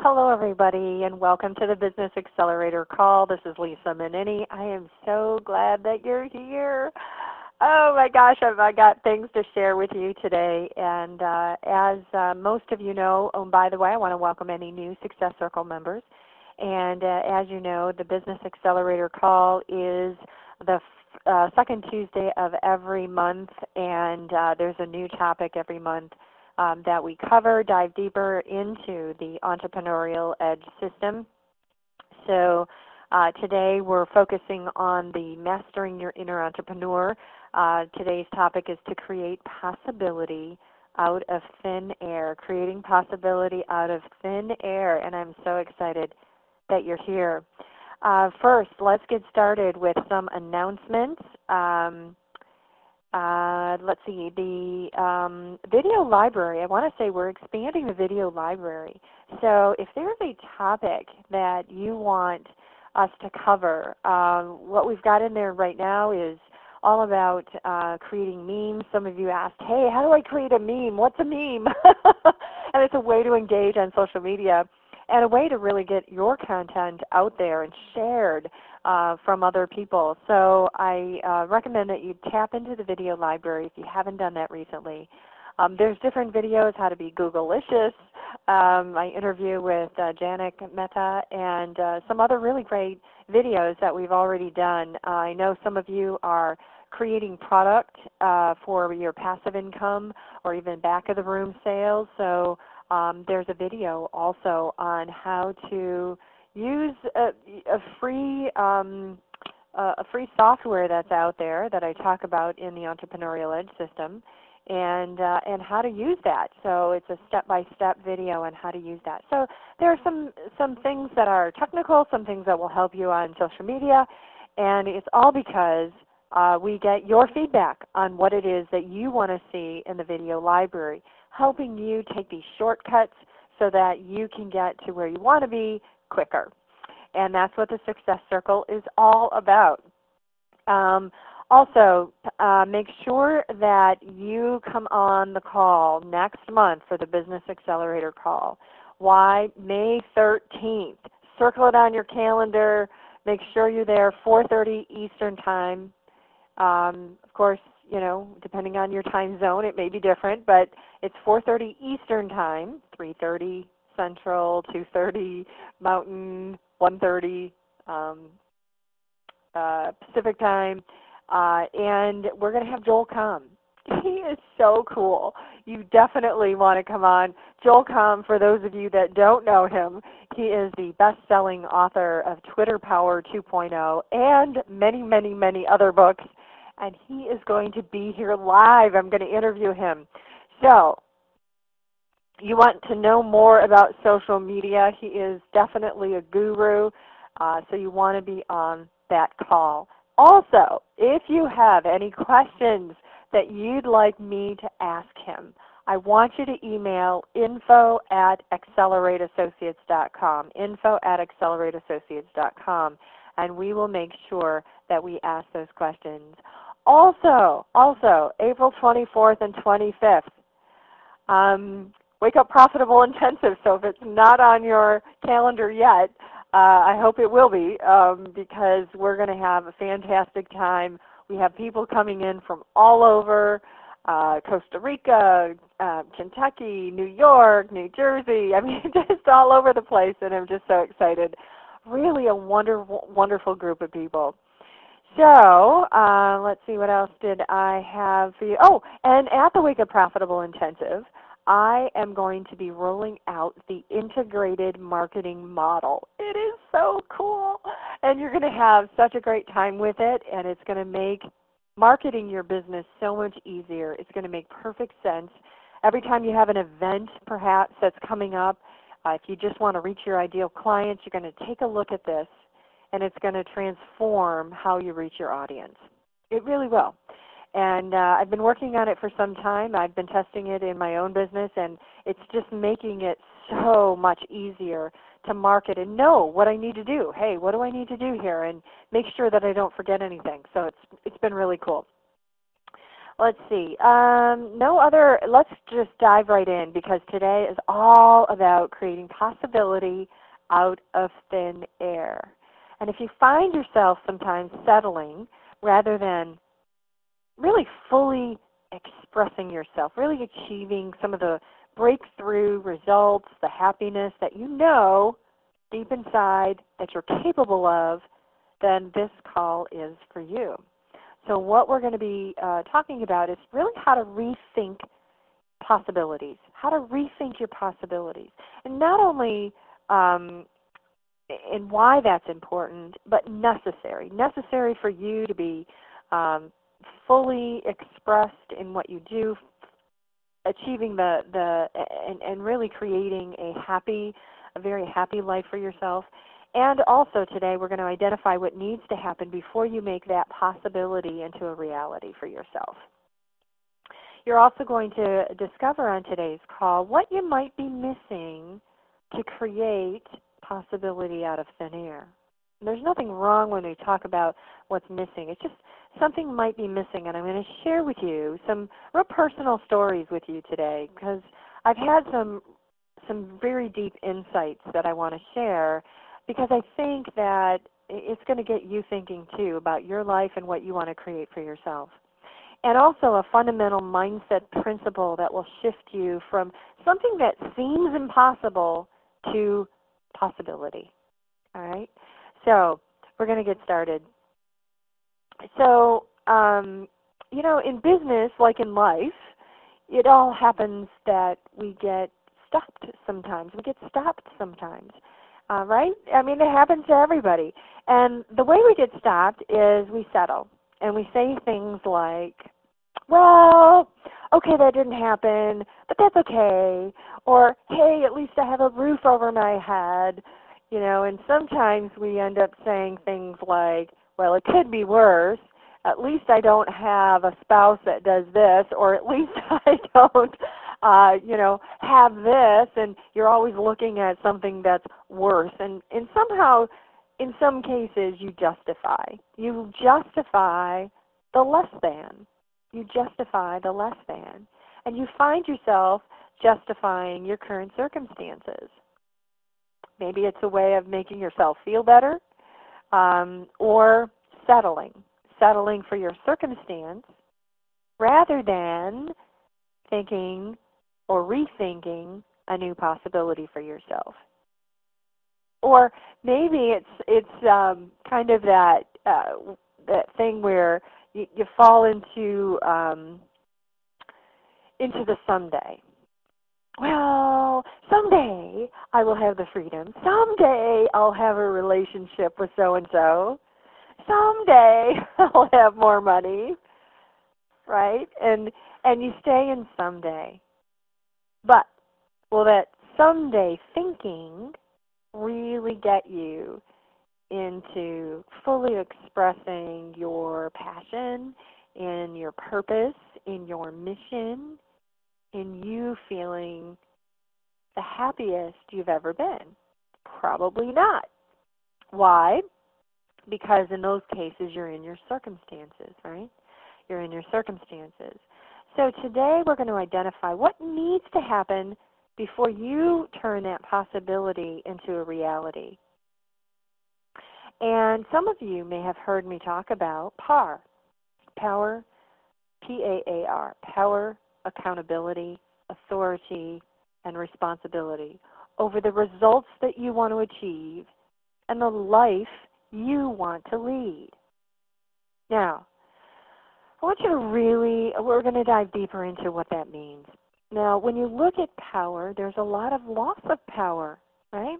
Hello, everybody, and welcome to the Business Accelerator Call. This is Lisa Menini. I am so glad that you're here. Oh my gosh, I got things to share with you today. And as most of you know, oh, by the way, I want to welcome any new Success Circle members. And as you know, the Business Accelerator Call is the second Tuesday of every month, and there's a new topic every month that we cover, dive deeper into the entrepreneurial edge system. So today we're focusing on the Mastering Your Inner Entrepreneur. Today's topic is to create possibility out of thin air, creating possibility out of thin air, and I'm so excited that you're here. First, let's get started with some announcements. Let's see, the video library, I want to say we're expanding the video library. So if there's a topic that you want us to cover, what we've got in there right now is all about creating memes. Some of you asked, hey, how do I create a meme? What's a meme? And it's a way to engage on social media and a way to really get your content out there and shared from other people. So I recommend that you tap into the video library if you haven't done that recently. There's different videos, how to be Google-licious, my interview with Janik Mehta, and some other really great videos that we've already done. I know some of you are creating product for your passive income or even back-of-the-room sales. So there's a video also on how to use a free software that's out there that I talk about in the Entrepreneurial Edge system, and how to use that. So it's a step-by-step video on how to use that. So there are some things that are technical, some things that will help you on social media, and it's all because we get your feedback on what it is that you want to see in the video library, helping you take these shortcuts so that you can get to where you want to be quicker. And that's what the Success Circle is all about. Also, make sure that you come on the call next month for the Business Accelerator Call. Why? May 13th. Circle it on your calendar. Make sure you're there, 4:30 Eastern Time. Of course, you know, depending on your time zone, it may be different, but it's 4:30 Eastern Time, 3:30 Central, 2:30 Mountain, 1:30 Pacific Time, and we're going to have Joel Comm. He is so cool. You definitely want to come on. Joel Comm, for those of you that don't know him, he is the best-selling author of Twitter Power 2.0 and many, many, many other books, and he is going to be here live. I'm going to interview him. So you want to know more about social media, he is definitely a guru, so you want to be on that call. Also, if you have any questions that you'd like me to ask him, I want you to email info@acceleratassociates.com, info@acceleratassociates.com, and we will make sure that we ask those questions. Also, April 24th and 25th, Wake Up Profitable Intensive. So if it's not on your calendar yet, I hope it will be, because we're going to have a fantastic time. We have people coming in from all over, Costa Rica, Kentucky, New York, New Jersey. I mean, just all over the place, and I'm just so excited. Really a wonderful, wonderful group of people. So let's see, what else did I have for you? Oh, and at the Wake Up Profitable Intensive, I am going to be rolling out the integrated marketing model. It is so cool, and you're going to have such a great time with it, and it's going to make marketing your business so much easier. It's going to make perfect sense. Every time you have an event, perhaps, that's coming up, if you just want to reach your ideal clients, you're going to take a look at this, and it's going to transform how you reach your audience. It really will. And I've been working on it for some time. I've been testing it in my own business, and it's just making it so much easier to market and know what I need to do. Hey, what do I need to do here? And make sure that I don't forget anything. So it's been really cool. Let's see. No other, let's just dive right in because today is all about creating possibility out of thin air. And if you find yourself sometimes settling rather than really fully expressing yourself, really achieving some of the breakthrough results, the happiness that you know deep inside that you're capable of, then this call is for you. So what we're going to be talking about is really how to rethink possibilities, how to rethink your possibilities. And not only in why that's important, but necessary. Necessary for you to be fully expressed in what you do, achieving and really creating a very happy life for yourself. And also today we're going to identify what needs to happen before you make that possibility into a reality for yourself. You're also going to discover on today's call what you might be missing to create possibility out of thin air. And there's nothing wrong when we talk about what's missing. It's just something might be missing, and I'm going to share with you some real personal stories with you today because I've had some very deep insights that I want to share because I think that it's going to get you thinking too about your life and what you want to create for yourself. And also a fundamental mindset principle that will shift you from something that seems impossible to possibility. All right? So we're going to get started. So, you know, in business, like in life, it all happens that we get stopped sometimes. We get stopped sometimes, right? I mean, it happens to everybody. And the way we get stopped is we settle. And we say things like, well, okay, that didn't happen, but that's okay. Or, hey, at least I have a roof over my head. You know, and sometimes we end up saying things like, well, it could be worse. At least I don't have a spouse that does this, or at least I don't, you know, have this. And you're always looking at something that's worse. And somehow, in some cases, you justify. You justify the less than. You justify the less than. And you find yourself justifying your current circumstances. Maybe it's a way of making yourself feel better, or settling for your circumstance rather than thinking or rethinking a new possibility for yourself. Or maybe it's kind of that thing where you fall into the someday. Well, someday I will have the freedom. Someday I'll have a relationship with so-and-so. Someday I'll have more money, right? And you stay in someday. But will that someday thinking really get you into fully expressing your passion, in your purpose, in your mission, in you feeling the happiest you've ever been? Probably not. Why? Because in those cases you're in your circumstances, right? You're in your circumstances. So today we're going to identify what needs to happen before you turn that possibility into a reality. And some of you may have heard me talk about PAR, power, P-A-A-R, power, accountability, authority, and responsibility over the results that you want to achieve and the life you want to lead. Now, I want you to we're going to dive deeper into what that means. Now, when you look at power, there's a lot of loss of power, right?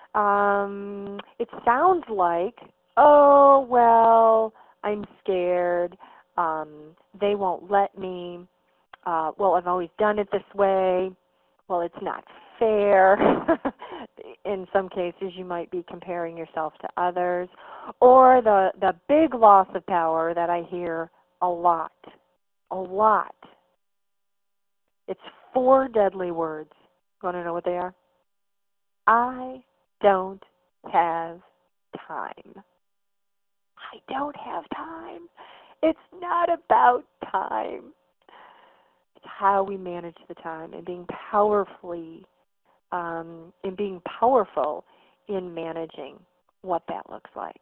It sounds like, oh, well, I'm scared. They won't let me. Well, I've always done it this way. Well, it's not fair. In some cases, you might be comparing yourself to others. Or the big loss of power that I hear a lot. It's 4 deadly words. You want to know what they are? I don't have time. I don't have time. It's not about time. how we manage the time and being powerful in managing what that looks like.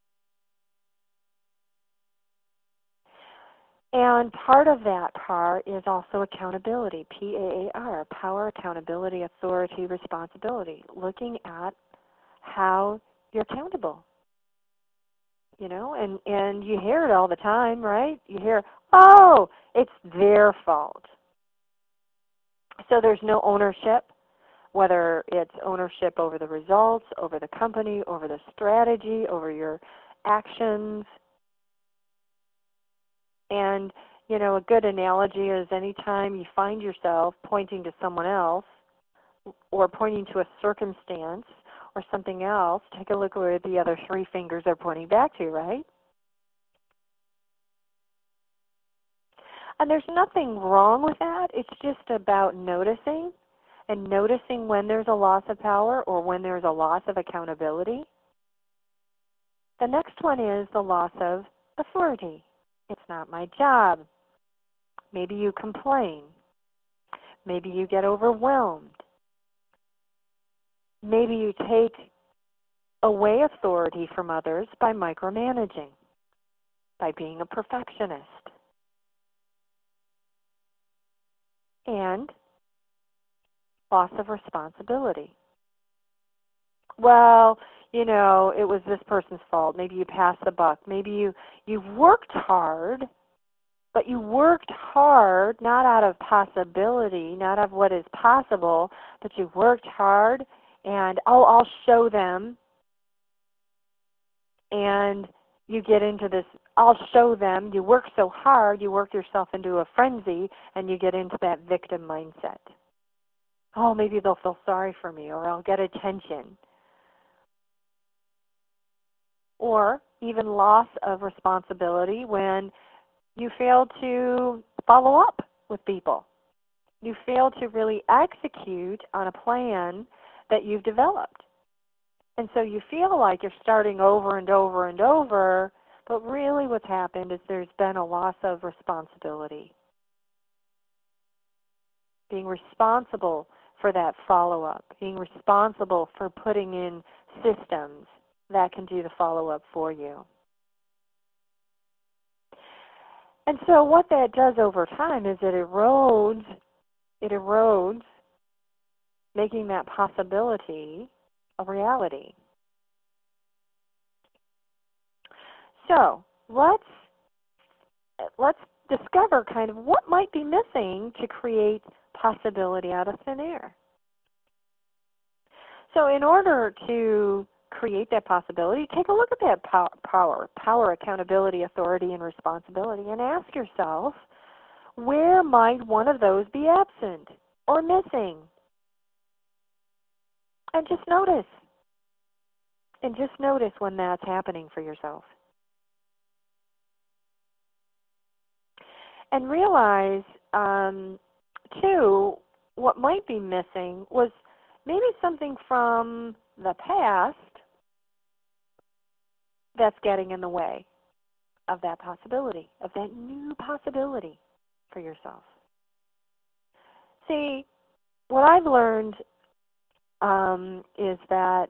And part of that part is also accountability, PAAR, power, accountability, authority, responsibility, looking at how you're accountable. You know, and you hear it all the time, right? You hear, oh, it's their fault. So there's no ownership, whether it's ownership over the results, over the company, over the strategy, over your actions. And, you know, a good analogy is anytime you find yourself pointing to someone else or pointing to a circumstance or something else, take a look where the other three fingers are pointing back to, right? And there's nothing wrong with that. It's just about noticing and noticing when there's a loss of power or when there's a loss of accountability. The next one is the loss of authority. It's not my job. Maybe you complain. Maybe you get overwhelmed. Maybe you take away authority from others by micromanaging, by being a perfectionist. And loss of responsibility. Well, you know, it was this person's fault. Maybe you passed the buck. Maybe you worked hard, but you worked hard not out of possibility, not out of what is possible, but you worked hard and, oh, I'll show them. And you get into this, I'll show them. You work so hard, you work yourself into a frenzy, and you get into that victim mindset. Oh, maybe they'll feel sorry for me, or I'll get attention. Or even loss of responsibility when you fail to follow up with people. You fail to really execute on a plan that you've developed. And so you feel like you're starting over and over and over, but really what's happened is there's been a loss of responsibility. Being responsible for that follow-up, being responsible for putting in systems that can do the follow-up for you. And so what that does over time is it erodes, making that possibility a reality. So let's discover kind of what might be missing to create possibility out of thin air. So in order to create that possibility, take a look at that power, accountability, authority, and responsibility, and ask yourself, where might one of those be absent or missing? And just notice. And just notice when that's happening for yourself. And realize, too, what might be missing was maybe something from the past that's getting in the way of that possibility, of that new possibility for yourself. See, what I've learned is that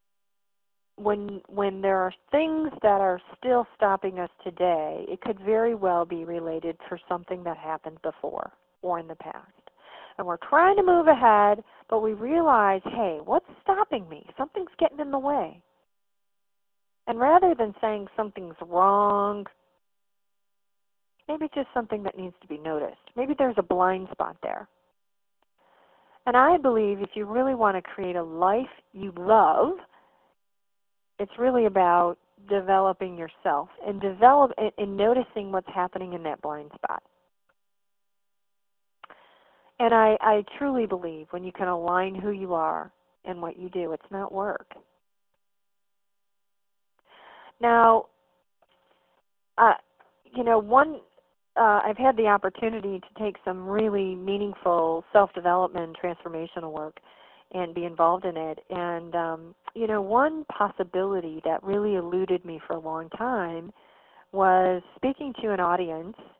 when there are things that are still stopping us today, it could very well be related to something that happened before or in the past. And we're trying to move ahead, but we realize, hey, what's stopping me? Something's getting in the way. And rather than saying something's wrong, maybe it's just something that needs to be noticed. Maybe there's a blind spot there. And I believe if you really want to create a life you love, it's really about developing yourself and noticing what's happening in that blind spot. And I truly believe when you can align who you are and what you do, it's not work. Now, I've had the opportunity to take some really meaningful self-development, transformational work, and be involved in it. And, one possibility that really eluded me for a long time was speaking to an audience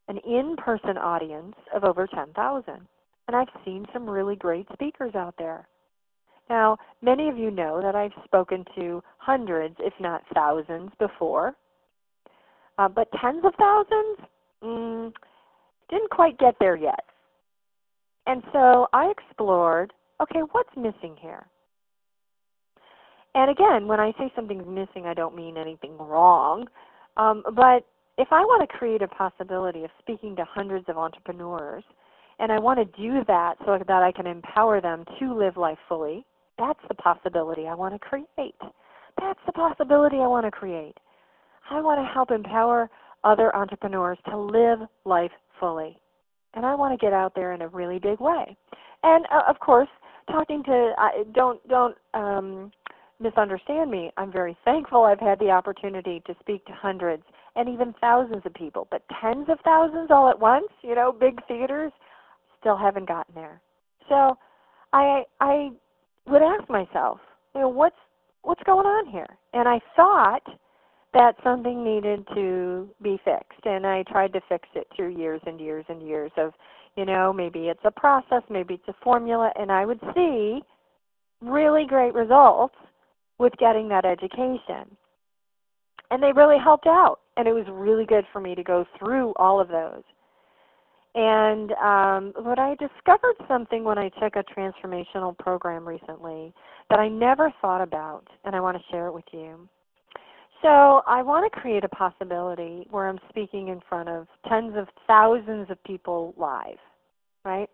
an in-person audience of over 10,000. And I've seen some really great speakers out there. Now, many of you know that I've spoken to hundreds, if not thousands, before. But tens of thousands, didn't quite get there yet. And so I explored, okay, what's missing here? And again, when I say something's missing, I don't mean anything wrong. But if I want to create a possibility of speaking to hundreds of entrepreneurs, and I want to do that so that I can empower them to live life fully, that's the possibility I want to create. That's the possibility I want to create. I want to help empower other entrepreneurs to live life fully. And I want to get out there in a really big way. And of course, talking to, don't misunderstand me. I'm very thankful I've had the opportunity to speak to hundreds and even thousands of people. But tens of thousands all at once, you know, big theaters, still haven't gotten there. So I would ask myself, you know, what's going on here? And I thought that something needed to be fixed, and I tried to fix it through years and years and years of, you know, maybe it's a process, maybe it's a formula, and I would see really great results with getting that education. And they really helped out, and it was really good for me to go through all of those. And but I discovered something when I took a transformational program recently that I never thought about, and I want to share it with you. So I want to create a possibility where I'm speaking in front of tens of thousands of people live, right?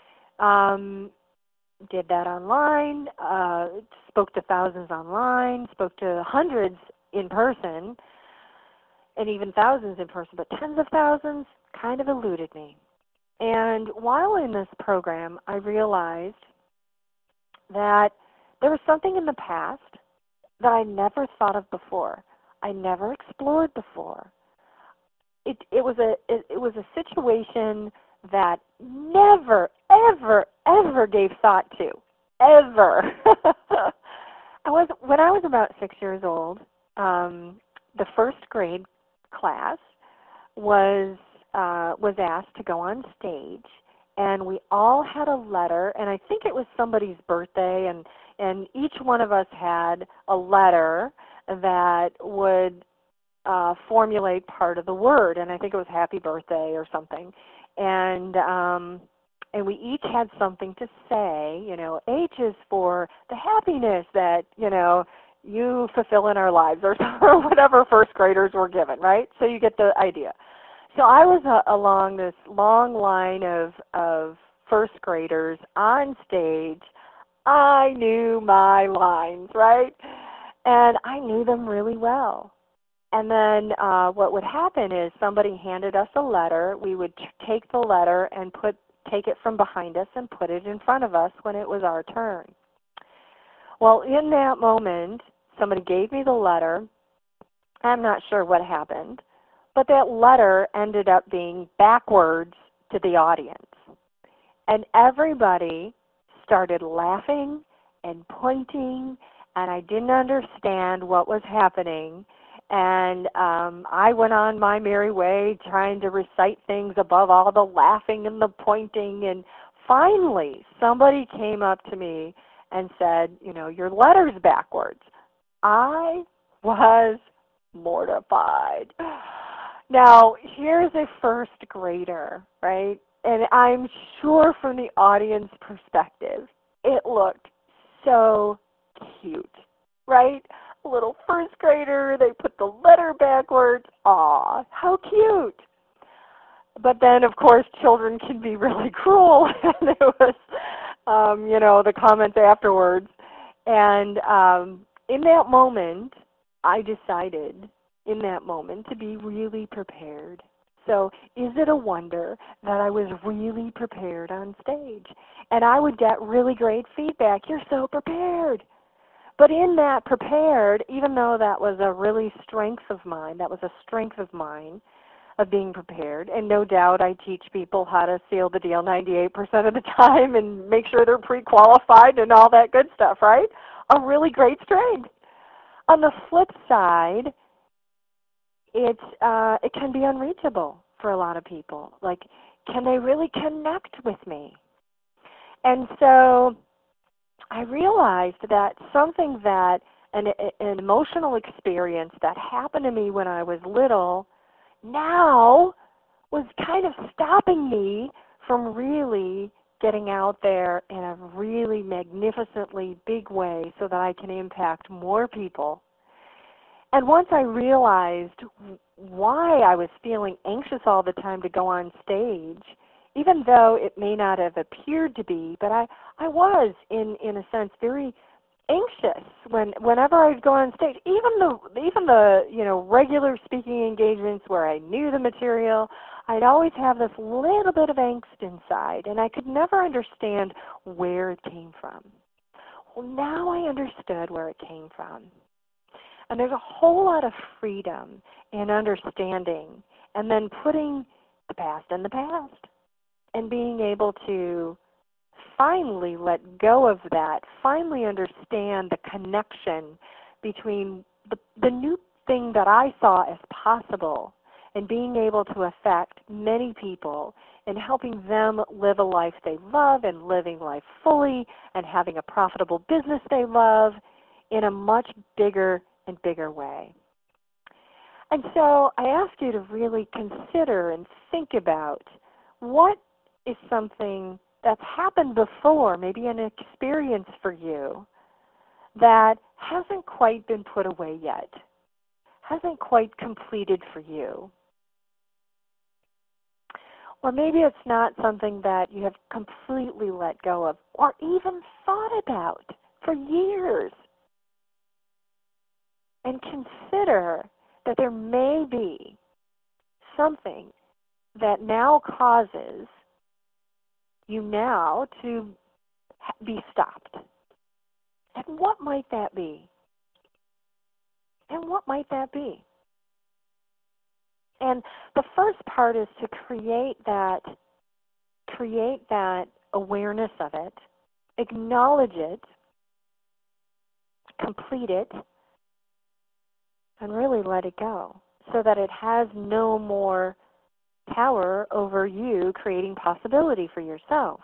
Did that online, spoke to thousands online, spoke to hundreds in person, and even thousands in person, but tens of thousands kind of eluded me. And while in this program, I realized that there was something in the past that I never thought of before. I never explored before. It was a situation that never, ever, ever gave thought to, ever. When I was about 6 years old, the first grade class was asked to go on stage, and we all had a letter, and I think it was somebody's birthday, and each one of us had a letter that would formulate part of the word, and I think it was happy birthday or something. And we each had something to say. You know, H is for the happiness that, you know, you fulfill in our lives, or whatever first graders were given, right? So you get the idea. So I was along this long line of first graders on stage. I knew my lines, right? And I knew them really well. And then what would happen is somebody handed us a letter. We would take the letter and take it from behind us and put it in front of us when it was our turn. Well, in that moment, somebody gave me the letter. I'm not sure what happened, but that letter ended up being backwards to the audience. And everybody started laughing and pointing, and I didn't understand what was happening. And I went on my merry way trying to recite things above all the laughing and the pointing. And finally, somebody came up to me and said, you know, your letter's backwards. I was mortified. Now, here's a first grader, right? And I'm sure from the audience perspective, it looked so cute, right? A little first grader, they put the letter backwards. Aw, how cute. But then, of course, children can be really cruel. And it was, you know, the comments afterwards. And in that moment, I decided in that moment to be really prepared. So is it a wonder that I was really prepared on stage? And I would get really great feedback. You're so prepared. But in that prepared, even though that was a really strength of mine, of being prepared, and no doubt I teach people how to seal the deal 98% of the time and make sure they're pre-qualified and all that good stuff, right? A really great strength. On the flip side, it can be unreachable for a lot of people. Like, can they really connect with me? And so I realized that something that an emotional experience that happened to me when I was little now was kind of stopping me from really getting out there in a really magnificently big way so that I can impact more people. And once I realized why I was feeling anxious all the time to go on stage, even though it may not have appeared to be, but I was, in a sense, very anxious whenever I'd go on stage. Even the regular speaking engagements where I knew the material, I'd always have this little bit of angst inside, and I could never understand where it came from. Well, now I understood where it came from. And there's a whole lot of freedom in understanding and then putting the past in the past and being able to finally let go of that, finally understand the connection between the new thing that I saw as possible and being able to affect many people and helping them live a life they love and living life fully and having a profitable business they love in a much bigger and bigger way. And so I ask you to really consider and think about what is something that's happened before, maybe an experience for you that hasn't quite been put away yet, hasn't quite completed for you. Or maybe it's not something that you have completely let go of or even thought about for years. And consider that there may be something that now causes you now to be stopped. And what might that be? And what might that be? And the first part is to create that awareness of it, acknowledge it, complete it, and really let it go so that it has no more power over you creating possibility for yourself.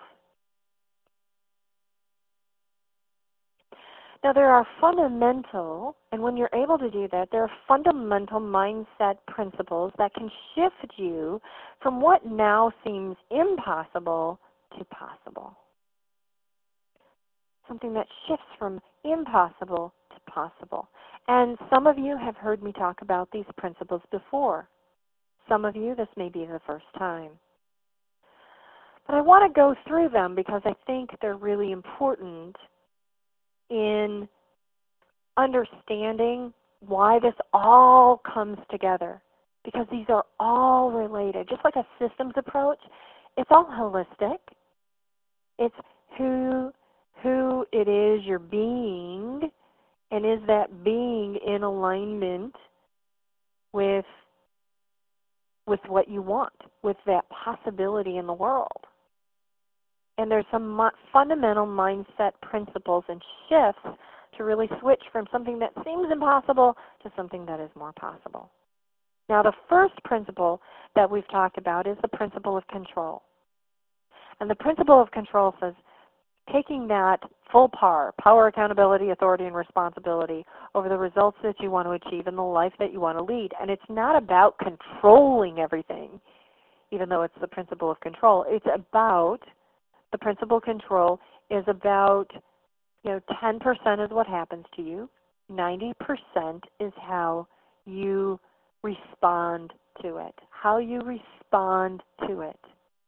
Now there are fundamental, and when you're able to do that, there are fundamental mindset principles that can shift you from what now seems impossible to possible. Something that shifts from impossible to possible. And some of you have heard me talk about these principles before. Some of you, this may be the first time. But I want to go through them because I think they're really important in understanding why this all comes together. Because these are all related. Just like a systems approach, it's all holistic. It's who it is you're being, and is that being in alignment with what you want, with that possibility in the world. And there's some fundamental mindset principles and shifts to really switch from something that seems impossible to something that is more possible. Now, the first principle that we've talked about is the principle of control. And the principle of control says taking that full power, accountability, authority, and responsibility over the results that you want to achieve in the life that you want to lead. And it's not about controlling everything, even though it's the principle of control. It's about, the principle of control is about, 10% is what happens to you. 90% is how you respond to it, how you respond to it.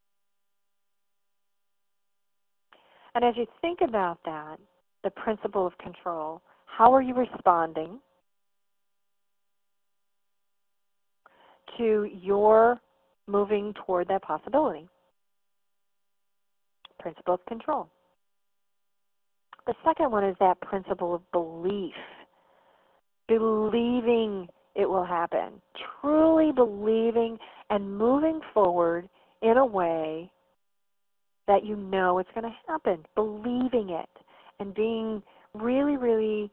And as you think about that, the principle of control, how are you responding to your moving toward that possibility? Principle of control. The second one is that principle of belief. Believing it will happen. Truly believing and moving forward in a way that you know it's going to happen. Believing it and being really, really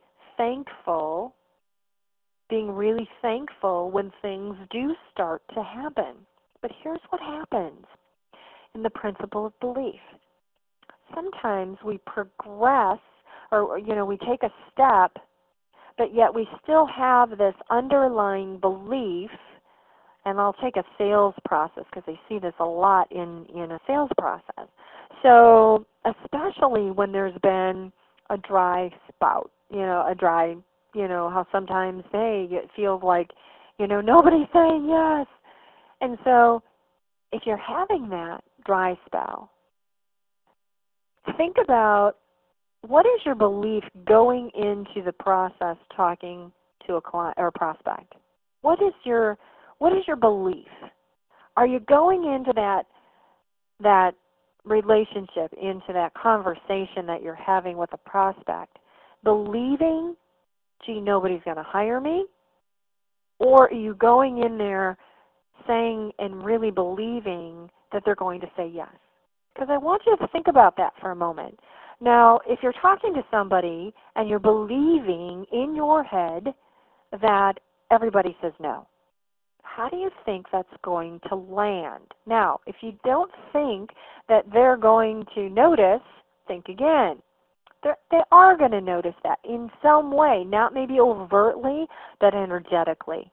thankful. Being really thankful when things do start to happen. But here's what happens in the principle of belief. Sometimes we progress, or we take a step, but yet we still have this underlying belief. And I'll take a sales process because I see this a lot in a sales process. So especially when there's been a dry spout, how sometimes, hey, it feels like, nobody's saying yes. And so if you're having that dry spell, think about what is your belief going into the process talking to a client or a prospect? What is your belief? Are you going into that relationship, into that conversation that you're having with a prospect, believing, gee, nobody's going to hire me? Or are you going in there saying and really believing that they're going to say yes? Because I want you to think about that for a moment. Now, if you're talking to somebody and you're believing in your head that everybody says no, how do you think that's going to land? Now, if you don't think that they're going to notice, think again. They are going to notice that in some way, not maybe overtly, but energetically.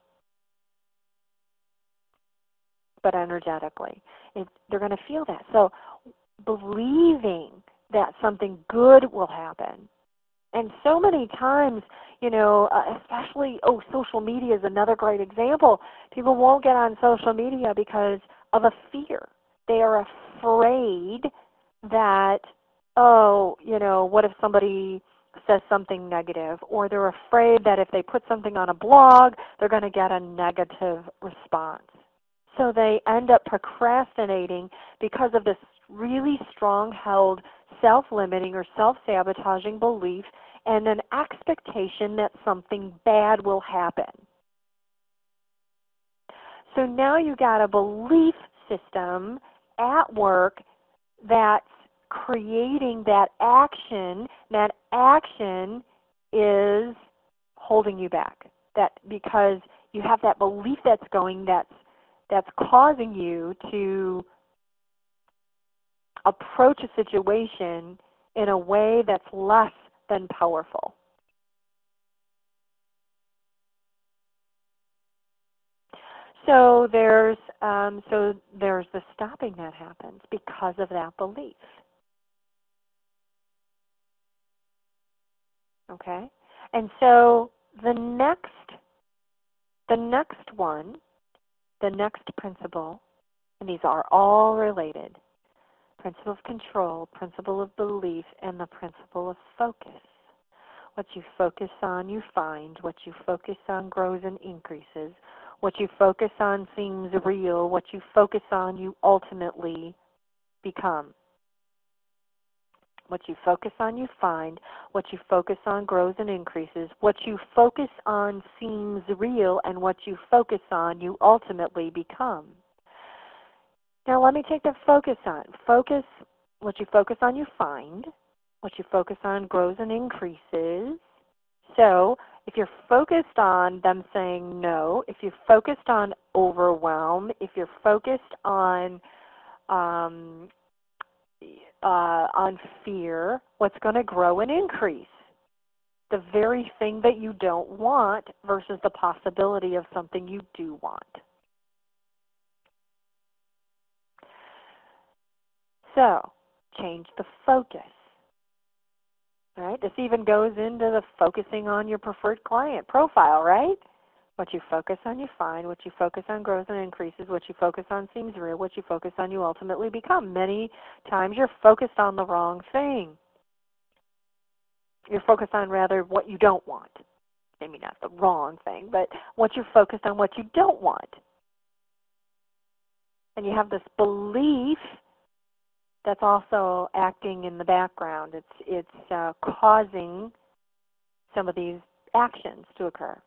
They're going to feel that. So believing that something good will happen. And so many times, especially, social media is another great example. People won't get on social media because of a fear. They are afraid that, what if somebody says something negative? Or they're afraid that if they put something on a blog, they're going to get a negative response. So they end up procrastinating because of this really strong-held self-limiting or self-sabotaging belief and an expectation that something bad will happen. So now you've got a belief system at work that's creating that action. That action is holding you back. That because you have that belief that's causing you to approach a situation in a way that's less than powerful. So there's the stopping that happens because of that belief. Okay? And so the next principle, and these are all related, principle of control, principle of belief, and the principle of focus. What you focus on, you find. What you focus on grows and increases. What you focus on seems real. What you focus on, you ultimately become. What you focus on, you find. What you focus on grows and increases. What you focus on seems real, and what you focus on, you ultimately become. Now let me take the focus on. What you focus on, you find. What you focus on grows and increases. So if you're focused on them saying no, if you're focused on overwhelm, if you're focused on fear, what's going to grow and increase? The very thing that you don't want versus the possibility of something you do want. So, change the focus. Right? This even goes into the focusing on your preferred client profile, right? What you focus on, you find. What you focus on grows and increases. What you focus on seems real. What you focus on, you ultimately become. Many times you're focused on the wrong thing. You're focused on, rather, what you don't want. Maybe not the wrong thing, but what you're focused on, what you don't want. And you have this belief that's also acting in the background. It's causing some of these actions to occur.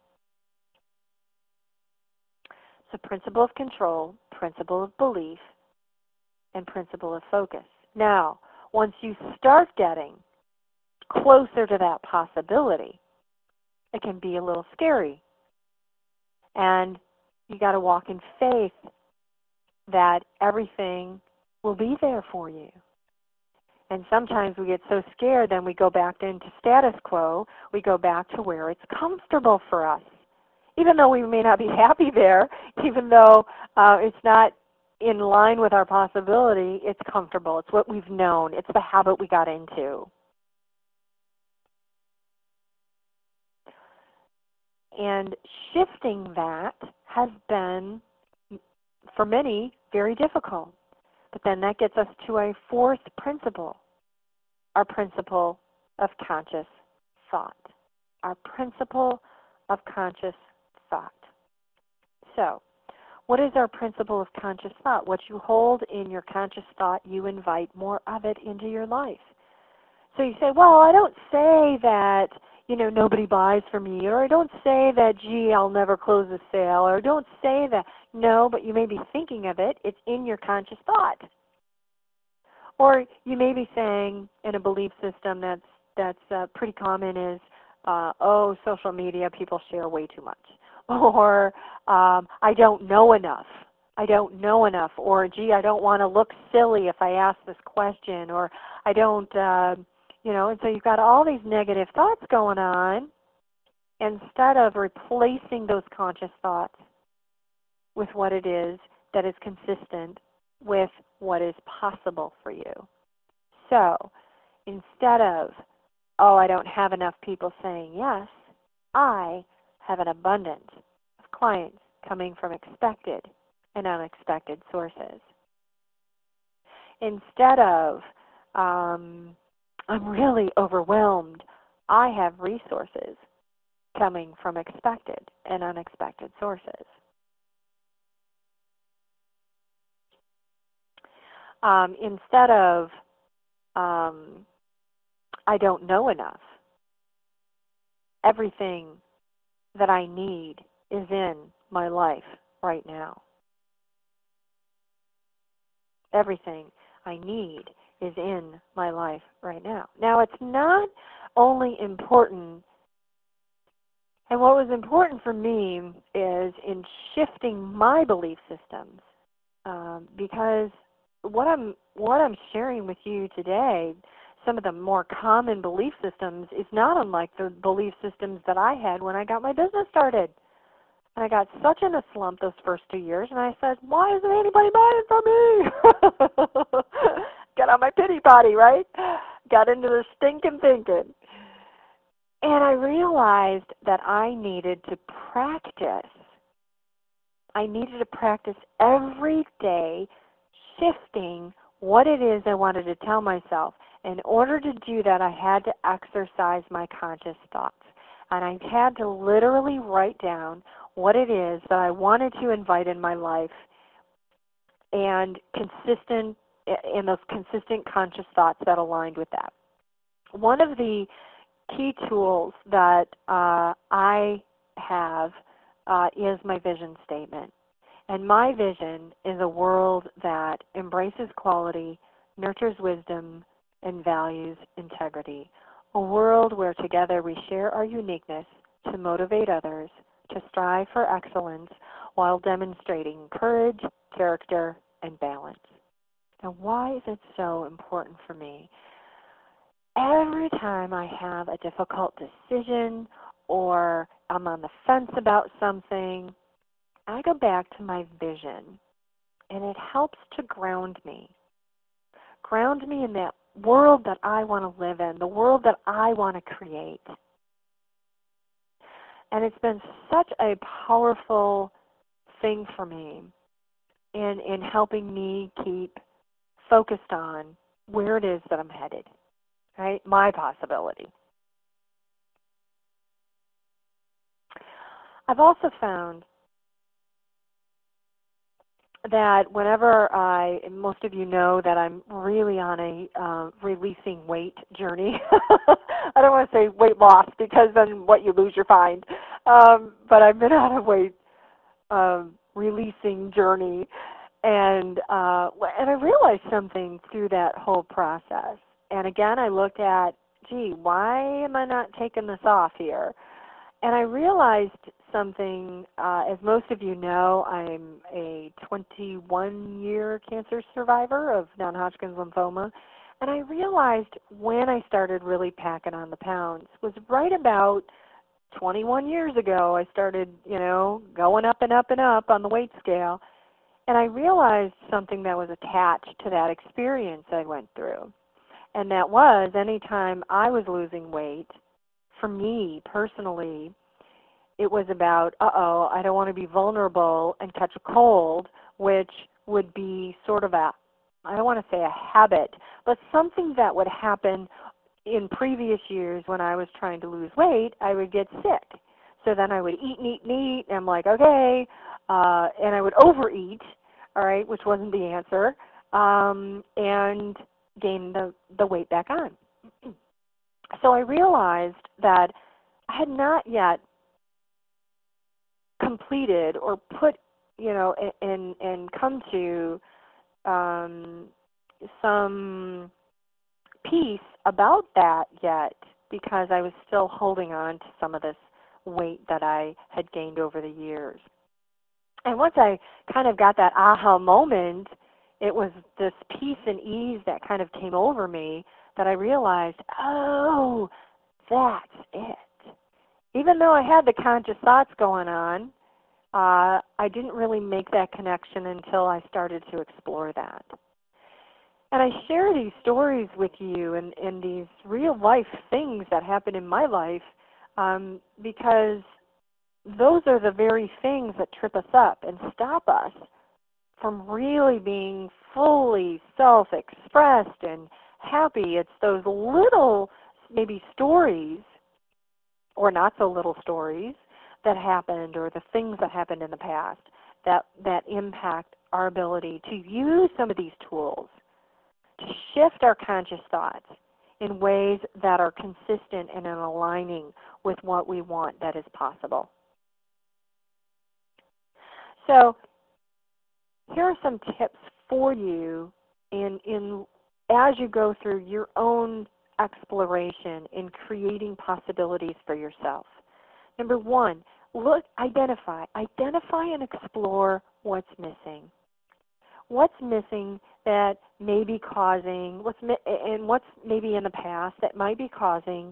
So principle of control, principle of belief, and principle of focus. Now, once you start getting closer to that possibility, it can be a little scary. And you got to walk in faith that everything will be there for you. And sometimes we get so scared, then we go back into status quo. We go back to where it's comfortable for us. Even though we may not be happy there, even though it's not in line with our possibility, it's comfortable. It's what we've known. It's the habit we got into. And shifting that has been, for many, very difficult. But then that gets us to a fourth principle, our principle of conscious thought. Our principle of conscious thought. So, what is our principle of conscious thought? What you hold in your conscious thought, you invite more of it into your life. So you say, well, I don't say that, nobody buys from me, or I don't say that, gee, I'll never close a sale, or I don't say that. No, but you may be thinking of it. It's in your conscious thought. Or you may be saying in a belief system that's pretty common is, social media, people share way too much. Or I don't know enough. I don't know enough. Or, gee, I don't want to look silly if I ask this question. Or I don't, and so you've got all these negative thoughts going on. Instead of replacing those conscious thoughts with what it is that is consistent with what is possible for you. So instead of, I don't have enough people saying yes, I have an abundance of clients coming from expected and unexpected sources. Instead of, I'm really overwhelmed, I have resources coming from expected and unexpected sources. Instead of, I don't know enough, everything that I need is in my life right now. Everything I need is in my life right now. Now, it's not only important, and what was important for me is in shifting my belief systems, because what I'm sharing with you today, some of the more common belief systems, is not unlike the belief systems that I had when I got my business started. And I got such in a slump those first 2 years, and I said, why isn't anybody buying from me? Got on my pity potty, right? Got into the stinking thinking. And I realized that I needed to practice. I needed to practice every day shifting what it is I wanted to tell myself. In order to do that, I had to exercise my conscious thoughts. And I had to literally write down what it is that I wanted to invite in my life and those consistent conscious thoughts that aligned with that. One of the key tools that I have is my vision statement. And my vision is a world that embraces quality, nurtures wisdom, and values integrity. A world where together we share our uniqueness to motivate others, to strive for excellence while demonstrating courage, character, and balance. Now, why is it so important for me? Every time I have a difficult decision or I'm on the fence about something, I go back to my vision, and it helps to ground me. Ground me in that world that I want to live in, the world that I want to create. And it's been such a powerful thing for me in helping me keep focused on where it is that I'm headed, right? My possibility. I've also found that whenever most of you know that I'm really on a releasing weight journey. I don't want to say weight loss because then what you lose, you find. But I've been on a weight releasing journey, and I realized something through that whole process. And again, I looked at, gee, why am I not taking this off here? And I realized something, as most of you know, I'm a 21-year cancer survivor of non-Hodgkin's lymphoma. And I realized when I started really packing on the pounds was right about 21 years ago. I started, going up and up and up on the weight scale. And I realized something that was attached to that experience I went through. And that was anytime I was losing weight, for me personally, it was about, I don't want to be vulnerable and catch a cold, which would be sort of a, I don't want to say a habit, but something that would happen in previous years when I was trying to lose weight. I would get sick. So then I would eat, and I'm like, okay, and I would overeat, all right, which wasn't the answer, and gain the weight back on. So I realized that I had not yet completed or put, and come to some peace about that yet, because I was still holding on to some of this weight that I had gained over the years. And once I kind of got that aha moment, it was this peace and ease that kind of came over me that I realized, oh, that's it. Even though I had the conscious thoughts going on, I didn't really make that connection until I started to explore that. And I share these stories with you and these real-life things that happen in my life because those are the very things that trip us up and stop us from really being fully self-expressed and happy. It's those little, maybe stories, or not so little stories, that happened, or the things that happened in the past that impact our ability to use some of these tools to shift our conscious thoughts in ways that are consistent and in aligning with what we want that is possible. So here are some tips for you as you go through your own exploration in creating possibilities for yourself. Number one, identify and explore what's missing. What's missing that may be causing, what's maybe in the past that might be causing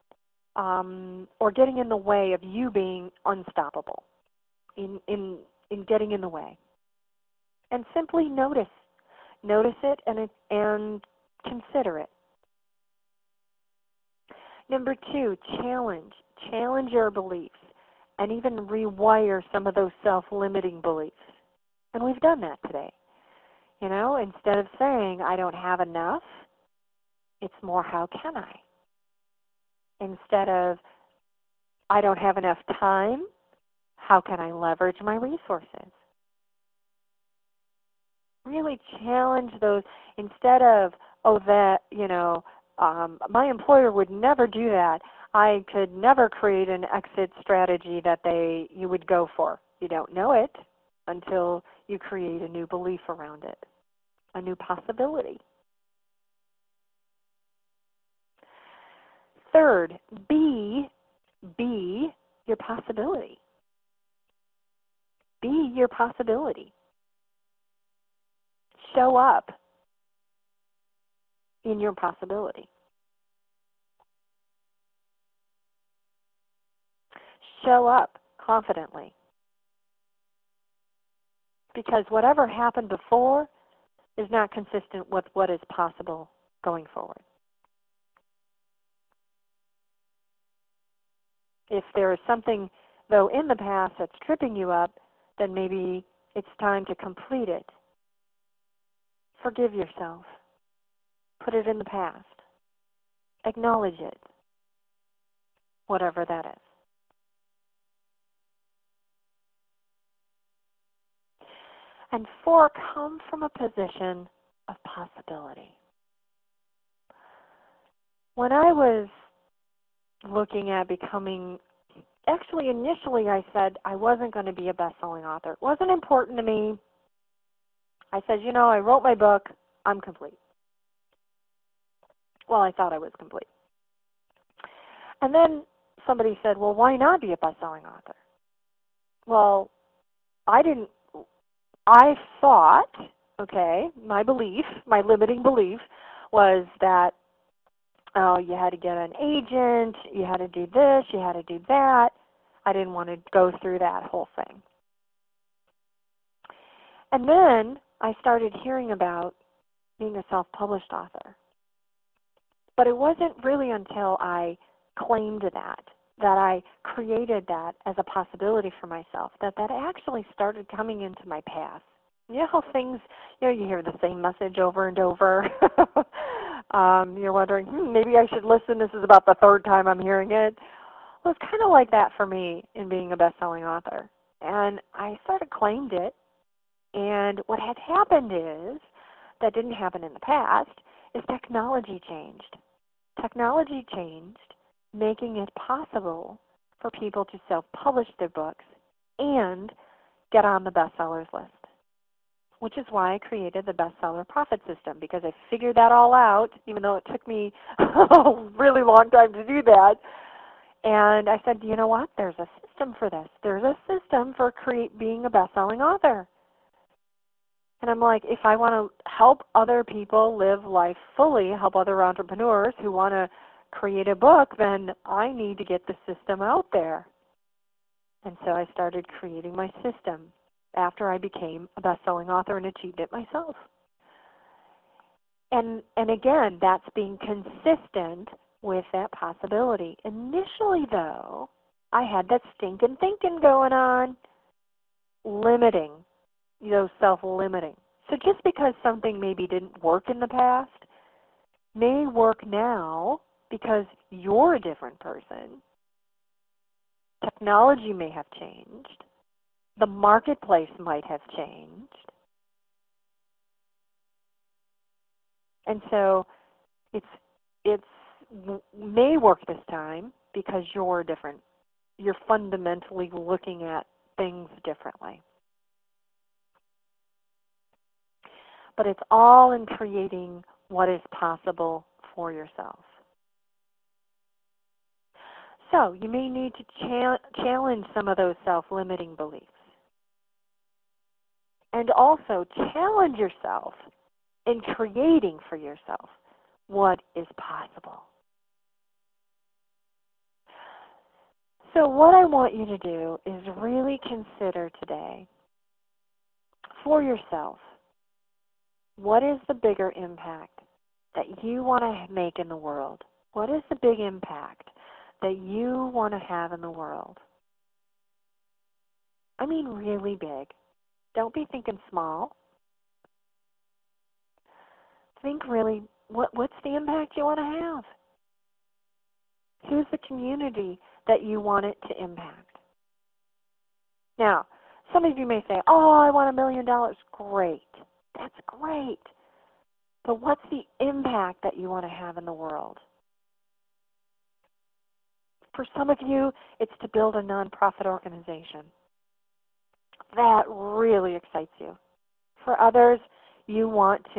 or getting in the way of you being unstoppable, in getting in the way. And simply notice it and consider it. Number two, challenge your beliefs and even rewire some of those self-limiting beliefs. And we've done that today. Instead of saying, I don't have enough, it's more, how can I? Instead of, I don't have enough time, how can I leverage my resources? Really challenge those instead of, my employer would never do that. I could never create an exit strategy that you would go for. You don't know it until you create a new belief around it, a new possibility. Third, be your possibility. Be your possibility. Show up in your possibility. Show up confidently. Because whatever happened before is not consistent with what is possible going forward. If there is something, though, in the past that's tripping you up, then maybe it's time to complete it. Forgive yourself. Put it in the past. Acknowledge it, whatever that is. And four, come from a position of possibility. When I was looking at becoming, actually initially I said I wasn't going to be a best-selling author. It wasn't important to me. I said, I wrote my book, I'm complete. Well, I thought I was complete. And then somebody said, well, why not be a best-selling author? Well, I thought, okay, my limiting belief was that, oh, you had to get an agent, you had to do this, you had to do that. I didn't want to go through that whole thing. And then I started hearing about being a self-published author. But it wasn't really until I claimed that I created that as a possibility for myself, that actually started coming into my path. You know how things, you hear the same message over and over. You're wondering, maybe I should listen. This is about the third time I'm hearing it. Well, it's kind of like that for me in being a best-selling author. And I sort of claimed it. And what had happened is, that didn't happen in the past, is technology changed. Technology changed, making it possible for people to self-publish their books and get on the bestsellers list, which is why I created the bestseller profit system, because I figured that all out, even though it took me a really long time to do that. And I said, you know what? There's a system for this. There's a system for being a best-selling author. And I'm like, if I want to help other people live life fully, help other entrepreneurs who want to create a book, then I need to get the system out there. And so I started creating my system after I became a best-selling author and achieved it myself. And again, that's being consistent with that possibility. Initially, though, I had that stinking thinking going on, limiting. Self-limiting. So just because something maybe didn't work in the past may work now because you're a different person. Technology may have changed. The marketplace might have changed. And so it may work this time because you're different. You're fundamentally looking at things differently. But it's all in creating what is possible for yourself. So you may need to challenge some of those self-limiting beliefs. And also challenge yourself in creating for yourself what is possible. So what I want you to do is really consider today for yourself, what is the bigger impact that you want to make in the world? What is the big impact that you want to have in the world? I mean really big. Don't be thinking small. Think really, what's the impact you want to have? Who's the community that you want it to impact? Now, some of you may say, oh, I want $1 million. Great. That's great. But what's the impact that you want to have in the world? For some of you, it's to build a nonprofit organization. That really excites you. For others, you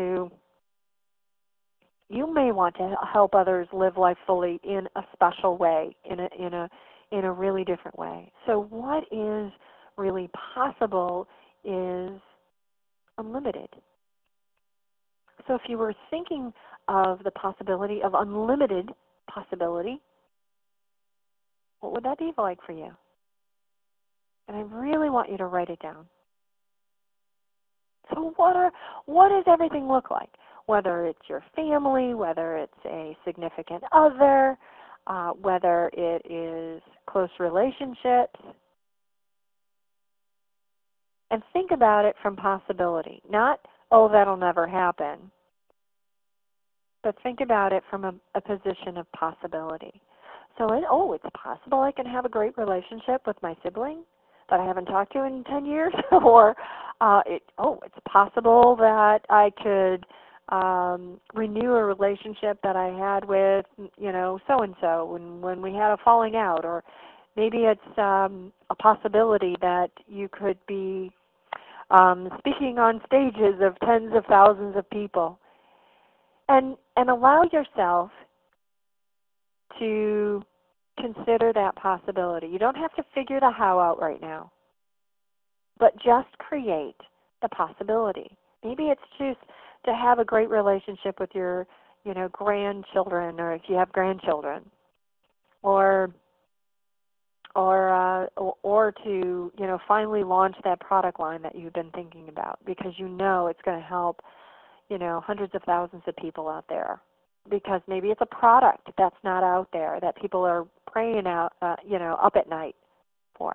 may want to help others live life fully in a special way, in a really different way. So what is really possible is unlimited. So if you were thinking of the possibility of unlimited possibility, what would that be like for you? And I really want you to write it down. So what does everything look like? Whether it's your family, whether it's a significant other, whether it is close relationships. And think about it from possibility. Not, oh, that'll never happen. But think about it from a position of possibility. So, it's possible I can have a great relationship with my sibling that I haven't talked to in 10 years. Or, it's possible that I could renew a relationship that I had with, so-and-so when we had a falling out. Or maybe it's a possibility that you could be speaking on stages of tens of thousands of people. And allow yourself to consider that possibility. You don't have to figure the how out right now, but just create the possibility. Maybe it's just to have a great relationship with your, grandchildren, or if you have grandchildren, or to, finally launch that product line that you've been thinking about, because it's going to help, hundreds of thousands of people out there. Because maybe it's a product that's not out there that people are praying out, up at night for.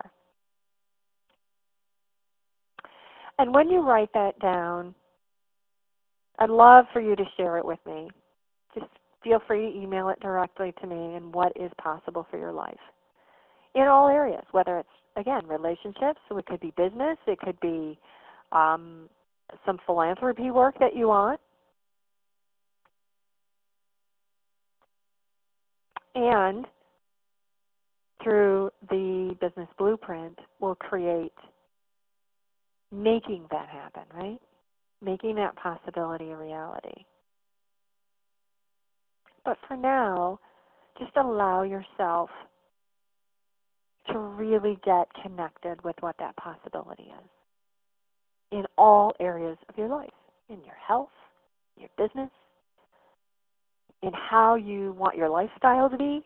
And when you write that down, I'd love for you to share it with me. Just feel free to email it directly to me, and what is possible for your life in all areas, whether it's, again, relationships, so it could be business, it could be some philanthropy work that you want. And through the business blueprint, we'll create making that happen, right? Making that possibility a reality. But for now, just allow yourself to really get connected with what that possibility is in all areas of your life, in your health, your business, in how you want your lifestyle to be,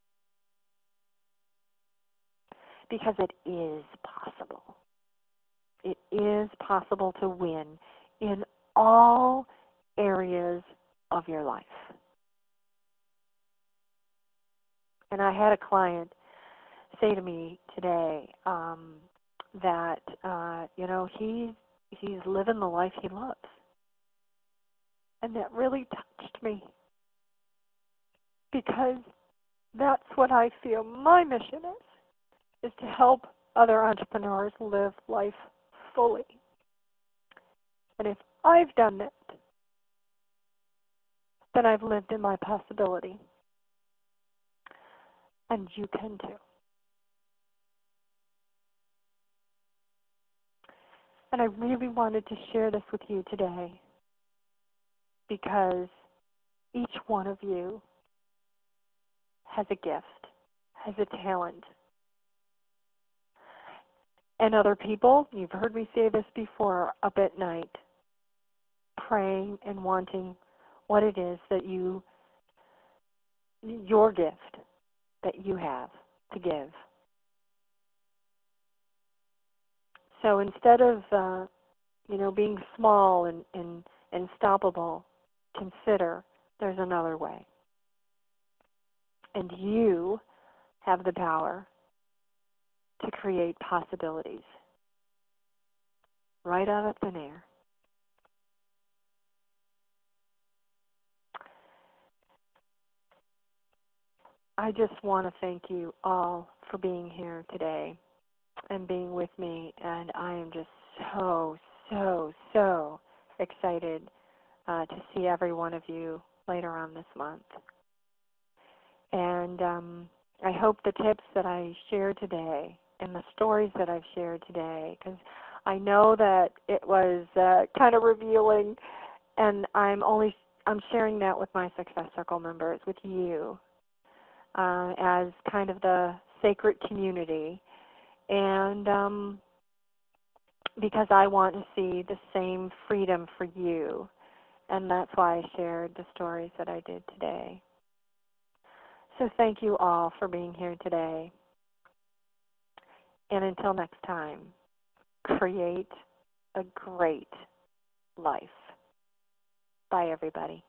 because it is possible. It is possible to win in all areas of your life. And I had a client say to me today that he's living the life he loves, and that really touched me, because that's what I feel my mission is to help other entrepreneurs live life fully. And if I've done that, then I've lived in my possibility. And you can too. And I really wanted to share this with you today, because each one of you has a gift, has a talent. And other people, you've heard me say this before, up at night, praying and wanting what it is that your gift that you have to give. So instead of, being small and unstoppable, consider there's another way. And you have the power to create possibilities right out of thin air. I just want to thank you all for being here today and being with me, and I am just so, so, so excited to see every one of you later on this month. And I hope the tips that I shared today and the stories that I've shared today, because I know that it was kind of revealing, and I'm sharing that with my Success Circle members, with you, as kind of the sacred community, and because I want to see the same freedom for you, and that's why I shared the stories that I did today. So thank you all for being here today. And until next time, create a great life. Bye, everybody.